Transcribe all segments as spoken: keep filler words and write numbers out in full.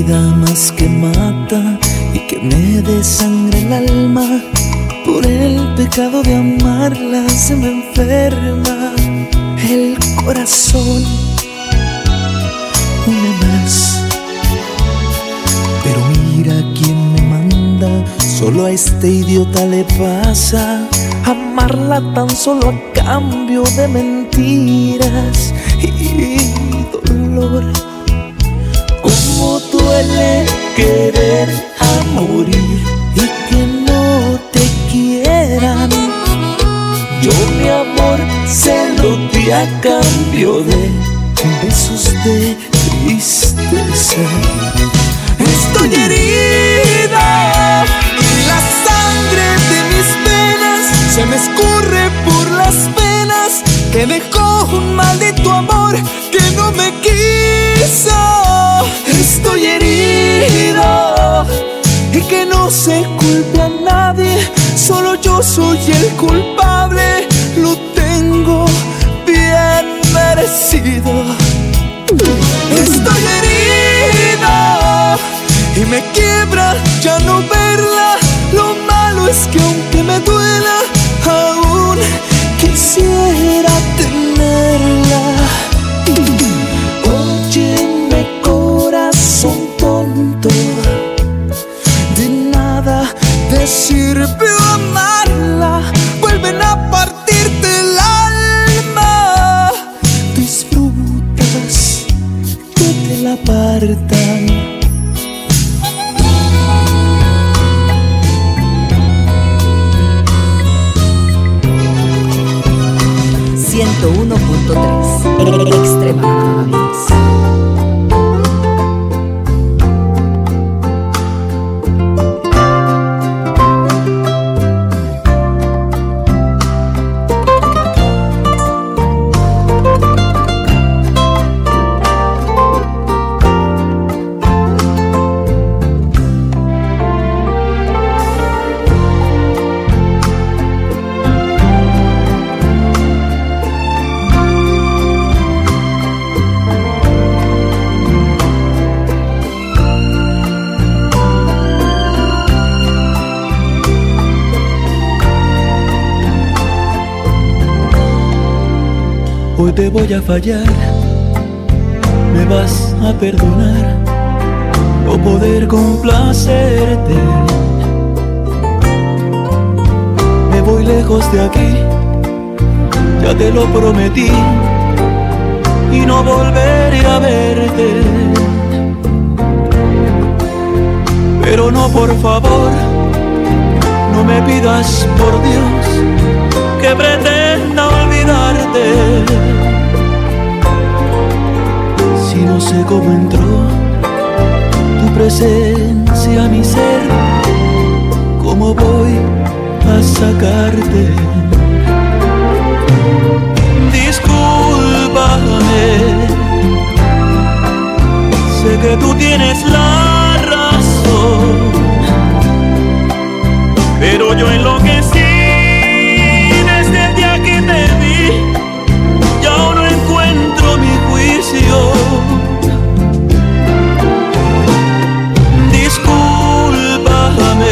herida más que mata y que me desangra el alma. Por el pecado de amarla se me enferma el corazón una más. Pero mira quién me manda, solo a este idiota le pasa amarla tan solo a cambio de mentiras y dolor. Cómo duele querer a morir y que no te quieran. Yo mi amor se lo di a cambio de besos de tristeza. Estoy herida y la sangre de mis venas se me escurre por las penas que dejó un maldito amor que no me quiso. Estoy herido y que no se culpe a nadie, solo yo soy el culpable, lo tengo bien merecido. Estoy herido y me quiebra ya no verla, lo malo es que aunque me duela, aún quisiera tenerla. Óyeme corazón tonto, de nada te sirvió amarla, vuelven a partirte el alma. Disfrutas que te la partan. ciento uno punto tres Extremadios. Hoy te voy a fallar, me vas a perdonar o poder complacerte. Me voy lejos de aquí, ya te lo prometí, y no volveré a verte. Pero no, por favor, no me pidas por Dios que pretenda olvidarte. Si no sé cómo entró tu presencia a mi ser, ¿cómo voy a sacarte? Discúlpame, sé que tú tienes la razón, pero yo enloquecí desde el día que te vi, ya no encuentro mi juicio. Discúlpame,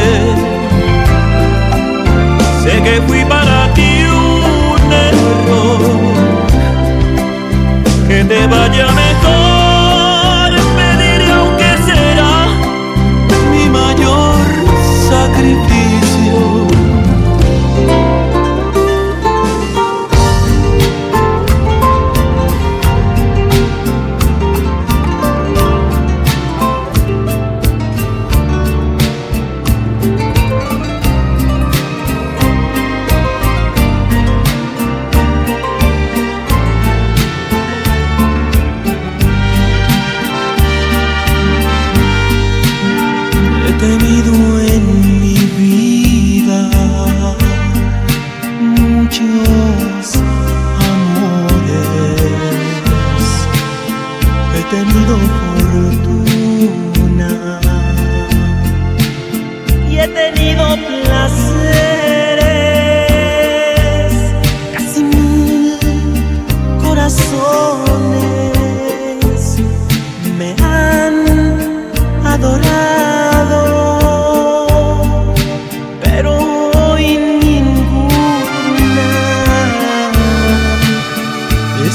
sé que fui para ti un error, que te vaya mejor, pediré aunque sea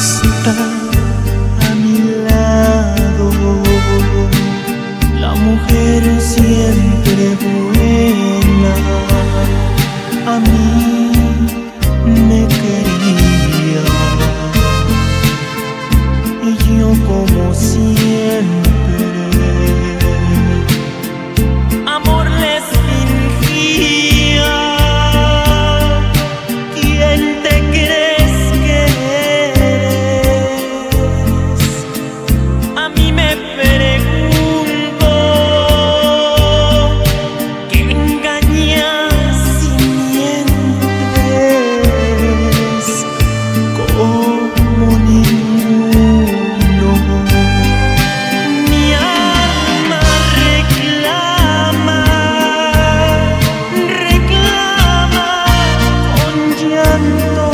está a mi lado, la mujer siempre buena, a mí me quería y yo como siempre amor les fingía. ¿Quién te crees que eres? A mí me pregunto, ¿qué engañas y mientes como ninguno? Mi alma reclama, reclama con llanto,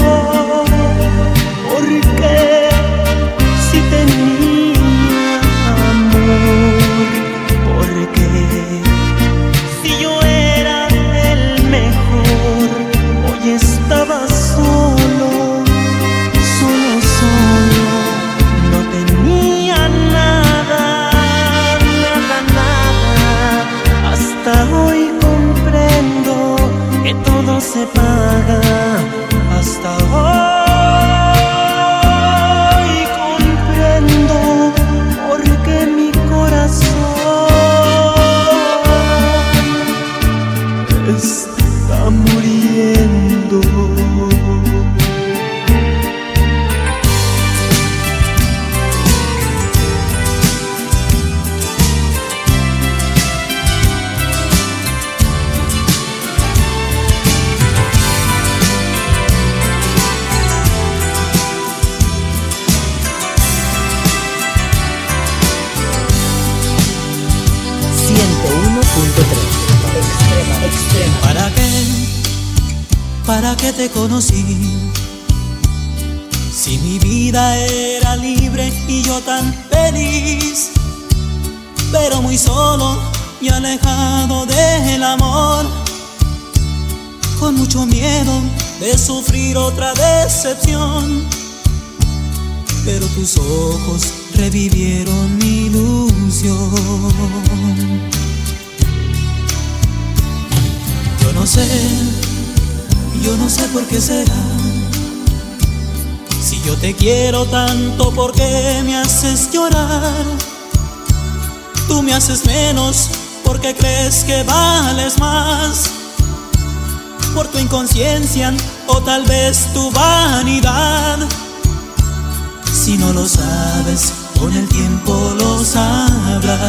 porque si tenía amor, porque si yo era el mejor, hoy estaba solo, solo, solo, no tenía nada, nada, nada. Hasta hoy comprendo que todo se paga. Hasta hoy comprendo porque mi corazón está muriendo. ciento uno punto tres. Extrema, extrema. ¿Para qué? ¿Para qué te conocí? Si mi vida era libre y yo tan feliz, pero muy solo y alejado del amor, con mucho miedo de sufrir otra decepción. Pero tus ojos revivieron mi ilusión. Yo no sé, yo no sé por qué será. Si yo te quiero tanto, ¿por qué me haces llorar? Tú me haces menos porque crees que vales más, por tu inconsciencia o tal vez tu vanidad. Si no lo sabes, con el tiempo lo sabrás.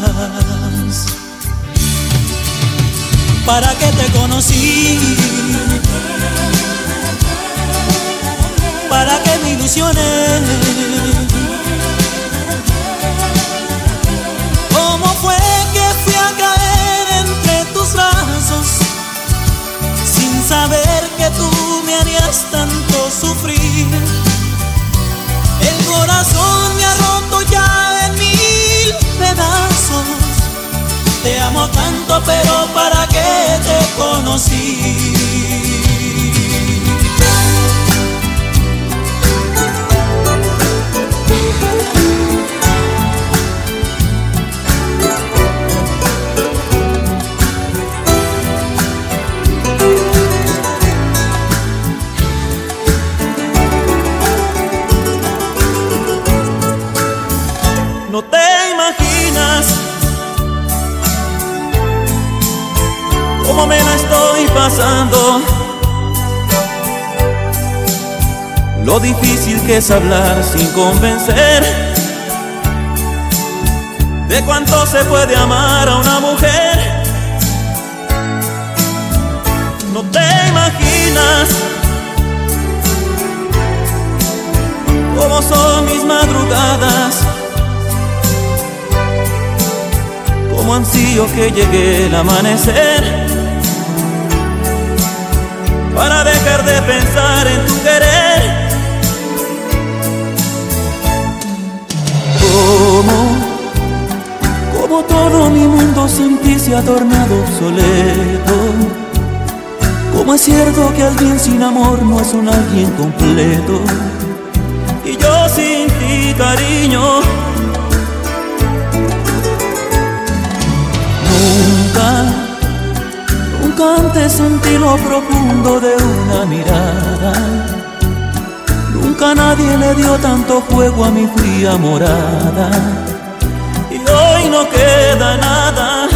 ¿Para qué te conocí? ¿Para qué me ilusioné? ¿Cómo fue que fui a caer entre tus brazos sin saber que tú me harías tanto sufrir? El corazón me ha roto ya en mil pedazos. Te amo tanto, pero ¿para qué te conocí? No te imaginas cómo me la estoy pasando, lo difícil que es hablar sin convencer de cuánto se puede amar a una mujer. No te imaginas cómo son mis madrugadas, cómo ansío que llegue el amanecer para dejar de pensar en tu querer. Como, como todo mi mundo sin ti se ha tornado obsoleto. Como es cierto que alguien sin amor no es un alguien completo. Y yo yo sin ti, cariño. Nunca, nunca antes sentí lo profundo de una mirada. Nunca nadie le dio tanto fuego a mi fría morada. Y hoy no queda nada.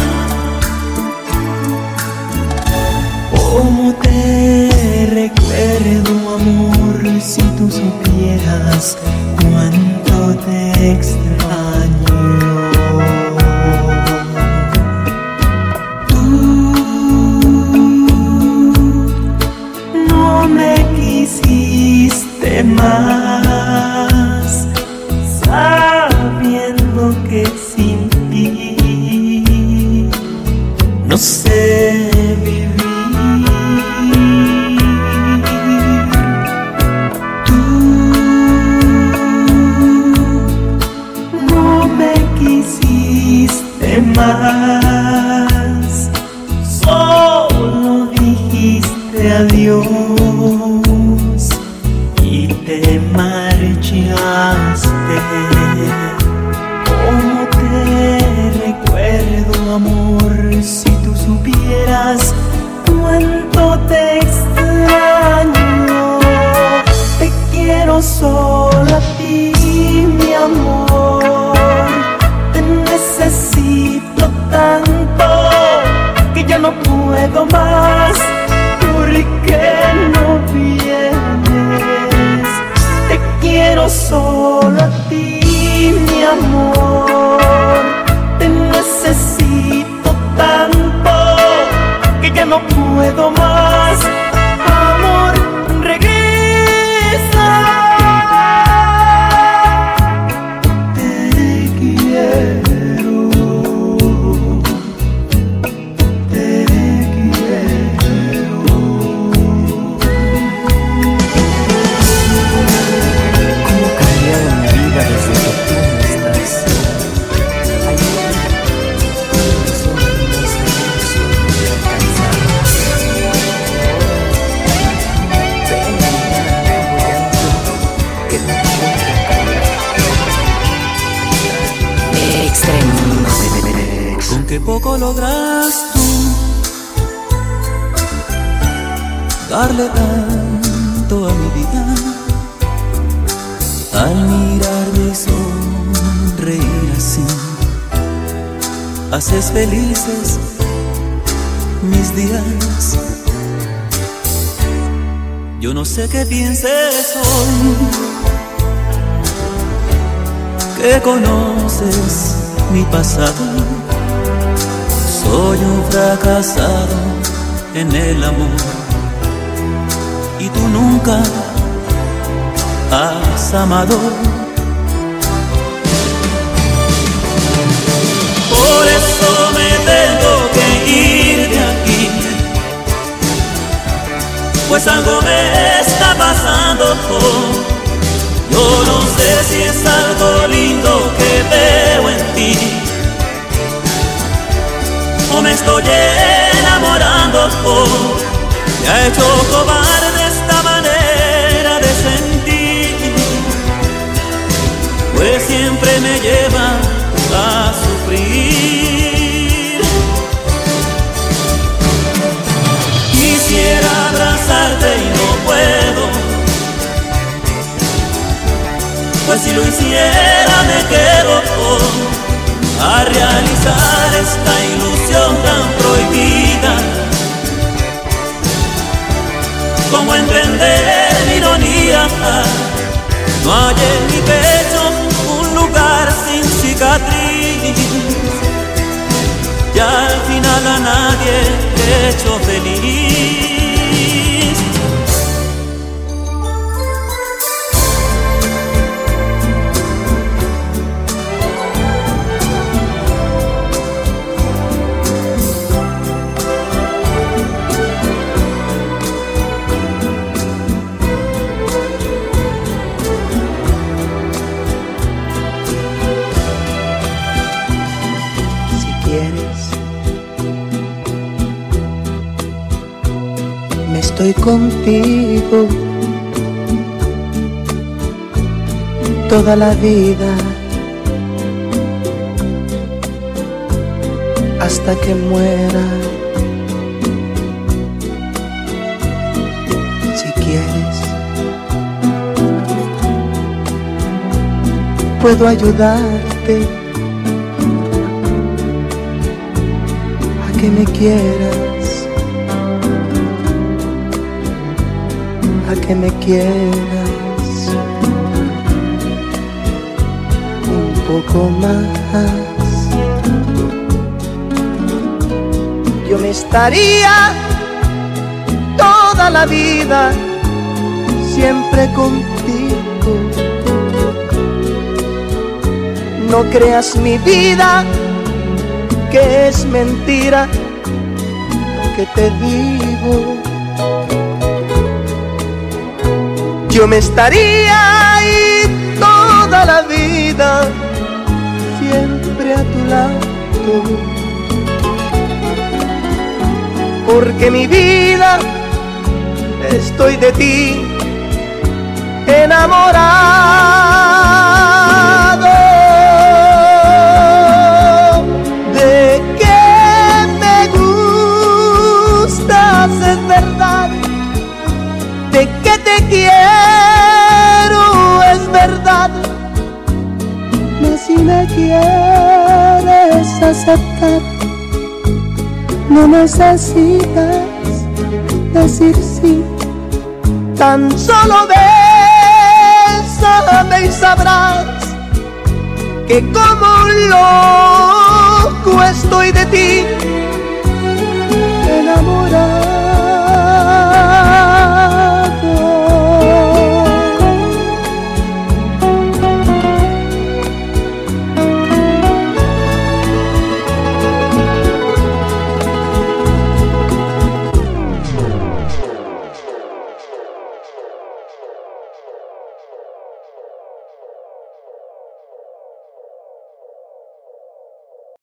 ¿Cómo te recuerdo, amor? Si tú supieras cuánto te extraño. Tú no me quisiste más, sabiendo que sin ti no sé vivir. Más, solo dijiste adiós y te marchaste. ¿Cómo te recuerdo, amor? Si tú supieras cuánto te extraño. Te quiero solo a ti, mi amor. Te necesito tanto que ya no puedo más. ¿Por qué no vienes? Te quiero solo a ti, mi amor. Te necesito tanto que ya no puedo más. Amor, regresa. Te quiero. Con qué poco logras tú darle tanto a mi vida, al mirarme y sonreír así, haces felices mis días. Yo no sé qué pienses hoy, que conoces mi pasado. Soy un fracasado en el amor y tú nunca has amado. Por eso me tengo que ir de aquí, pues algo me está pasando. Yo no sé si es algo lindo que veo en ti o me estoy enamorando. Me ha hecho cobarde esta manera de sentir, pues siempre me lleva a sufrir. Quisiera abrazarte y no puedo, pues si lo hiciera me quedo a realizar esta ilusión tan prohibida. ¿Cómo entender mi ironía? No hay en mi pecho un lugar sin cicatriz, y al final a nadie he hecho feliz. Estoy contigo, toda la vida hasta que muera. Si quieres, puedo ayudarte a que me quieras, a que me quieras un poco más. Yo me estaría toda la vida siempre contigo. No creas mi vida, que es mentira lo que te digo. Yo me estaría ahí toda la vida siempre a tu lado, porque mi vida estoy de ti enamorado. De que me gustas es verdad, de que te quiero es verdad, mas si me quieres aceptar, no necesitas decir sí, tan solo bésame y sabrás que como un loco estoy de ti enamorado.